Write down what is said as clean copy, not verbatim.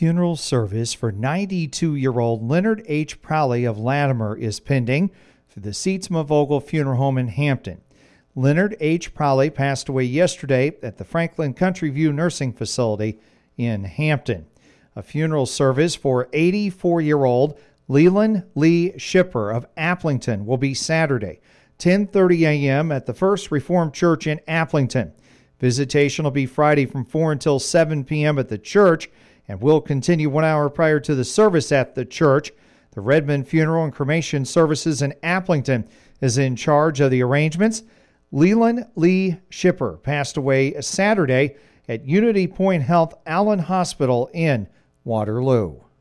funeral service for 92-year-old Leonard H. Prowley of Latimer is pending through the Sietsma Vogel Funeral Home in Hampton. Leonard H. Prowley passed away yesterday at the Franklin Country View Nursing Facility in Hampton. A funeral service for 84-year-old Leland Lee Shipper of Applington will be Saturday, 10:30 a.m. at the First Reformed Church in Applington. Visitation will be Friday from 4 until 7 p.m. at the church and will continue 1 hour prior to the service at the church. The Redmond Funeral and Cremation Services in Applington is in charge of the arrangements. Leland Lee Shipper passed away Saturday at Unity Point Health Allen Hospital in Waterloo.